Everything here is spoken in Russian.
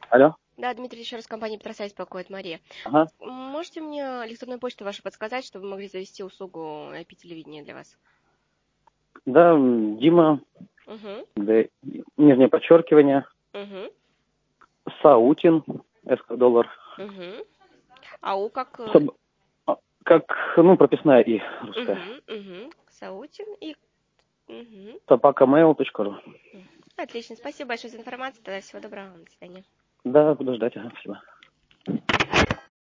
Алло. Да, Дмитрий, еще раз компания Петросай беспокоит, Мария. Ага. Можете мне электронную почту вашу подсказать, чтобы мы могли завести услугу IP-телевидения для вас? Да, Дима, Угу, нижнее подчеркивание, угу, Саутин, S как доллар, угу. АУ как... как, прописная и русская. Угу, угу. Саутин и... Угу. Собакамейл.ру. Отлично, спасибо большое за информацию. Тогда всего доброго, до свидания. Да, буду ждать, ага, спасибо.